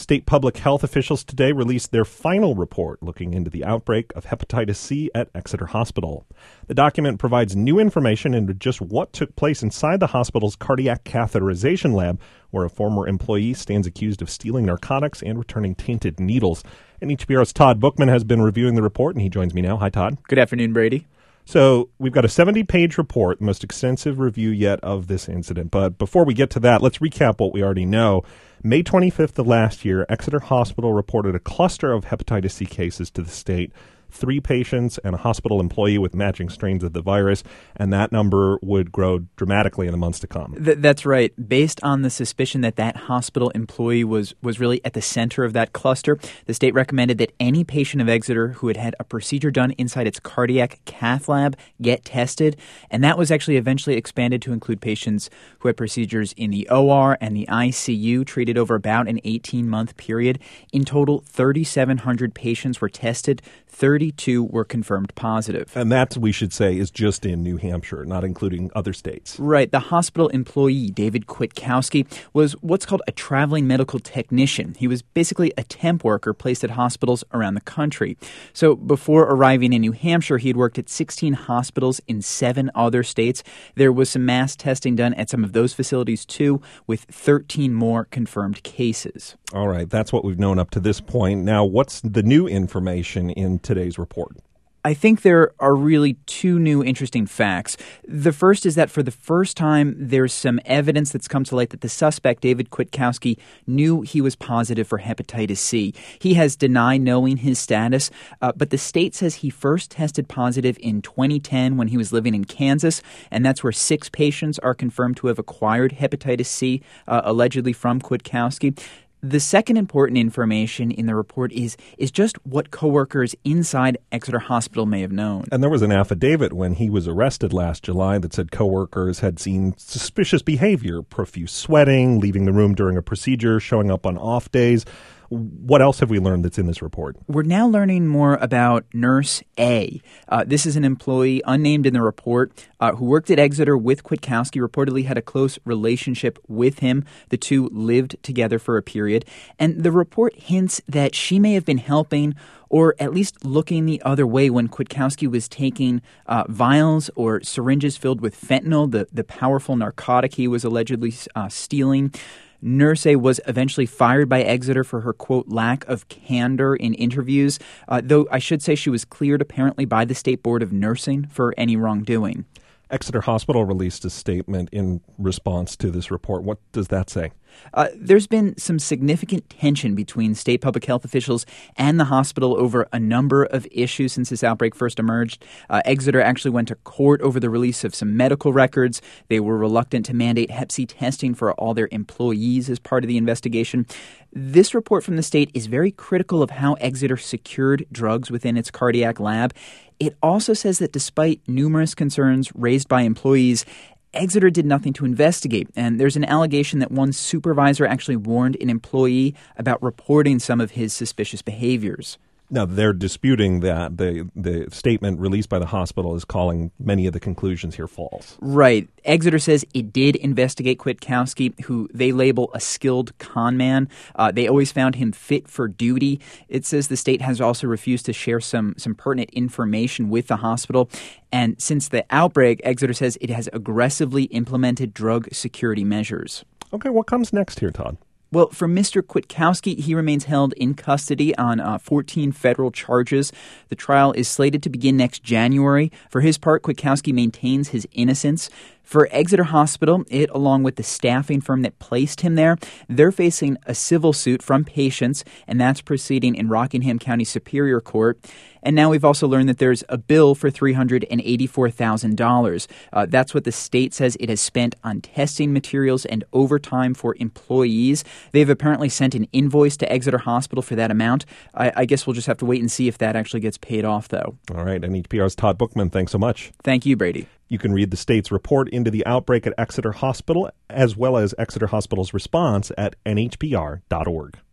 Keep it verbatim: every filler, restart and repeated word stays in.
State public health officials today released their final report looking into the outbreak of hepatitis C at Exeter Hospital. The document provides new information into just what took place inside the hospital's cardiac catheterization lab, where a former employee stands accused of stealing narcotics and returning tainted needles. N H P R's Todd Bookman has been reviewing the report, and he joins me now. Hi, Todd. Good afternoon, Brady. So we've got a seventy-page report, the most extensive review yet of this incident. But before we get to that, let's recap what we already know. May twenty-fifth of last year, Exeter Hospital reported a cluster of hepatitis C cases to the state. Three patients and a hospital employee with matching strains of the virus, and that number would grow dramatically in the months to come. Th- that's right. Based on the suspicion that that hospital employee was, was really at the center of that cluster, the state recommended that any patient of Exeter who had had a procedure done inside its cardiac cath lab get tested, and that was actually eventually expanded to include patients who had procedures in the O R and the I C U treated over about an eighteen-month period. In total, thirty-seven hundred patients were tested. thirty-two were confirmed positive. And that, we should say, is just in New Hampshire, not including other states. Right. The hospital employee, David Kwiatkowski, was what's called a traveling medical technician. He was basically a temp worker placed at hospitals around the country. So before arriving in New Hampshire, he had worked at sixteen hospitals in seven other states. There was some mass testing done at some of those facilities, too, with thirteen more confirmed cases. All right. That's what we've known up to this point. Now, what's the new information in today's report? I think there are really two new interesting facts. The first is that for the first time, there's some evidence that's come to light that the suspect, David Kwiatkowski, knew he was positive for hepatitis C. He has denied knowing his status, uh, but the state says he first tested positive in twenty ten when he was living in Kansas, and that's where six patients are confirmed to have acquired hepatitis C, uh, allegedly from Kwiatkowski. The second important information in the report is is just what coworkers inside Exeter Hospital may have known. And there was an affidavit when he was arrested last July that said coworkers had seen suspicious behavior, profuse sweating, leaving the room during a procedure, showing up on off days. What else have we learned that's in this report? We're now learning more about Nurse A. Uh, this is an employee unnamed in the report uh, who worked at Exeter with Kwiatkowski, reportedly had a close relationship with him. The two lived together for a period. And the report hints that she may have been helping or at least looking the other way when Kwiatkowski was taking uh, vials or syringes filled with fentanyl, the, the powerful narcotic he was allegedly uh, stealing. Nurse A was eventually fired by Exeter for her, quote, lack of candor in interviews, uh, though I should say she was cleared apparently by the State Board of Nursing for any wrongdoing. Exeter Hospital released a statement in response to this report. What does that say? Uh, there's been some significant tension between state public health officials and the hospital over a number of issues since this outbreak first emerged. Uh, Exeter actually went to court over the release of some medical records. They were reluctant to mandate hep C testing for all their employees as part of the investigation. This report from the state is very critical of how Exeter secured drugs within its cardiac lab. It also says that despite numerous concerns raised by employees, Exeter did nothing to investigate, and there's an allegation that one supervisor actually warned an employee about reporting some of his suspicious behaviors. Now, they're disputing that. The the statement released by the hospital is calling many of the conclusions here false. Right. Exeter says it did investigate Kwiatkowski, who they label a skilled con man. Uh, they always found him fit for duty. It says the state has also refused to share some, some pertinent information with the hospital. And since the outbreak, Exeter says it has aggressively implemented drug security measures. Okay, what comes next here, Todd? Well, for Mister Kwiatkowski, he remains held in custody on uh, fourteen federal charges. The trial is slated to begin next January. For his part, Kwiatkowski maintains his innocence. For Exeter Hospital, it, along with the staffing firm that placed him there, they're facing a civil suit from patients, and that's proceeding in Rockingham County Superior Court. And now we've also learned that there's a bill for three hundred eighty-four thousand dollars. Uh, that's what the state says it has spent on testing materials and overtime for employees. They've apparently sent an invoice to Exeter Hospital for that amount. I, I guess we'll just have to wait and see if that actually gets paid off, though. All right. N H P R's Todd Bookman, thanks so much. Thank you, Brady. You can read the state's report into the outbreak at Exeter Hospital, as well as Exeter Hospital's response at N H P R dot org.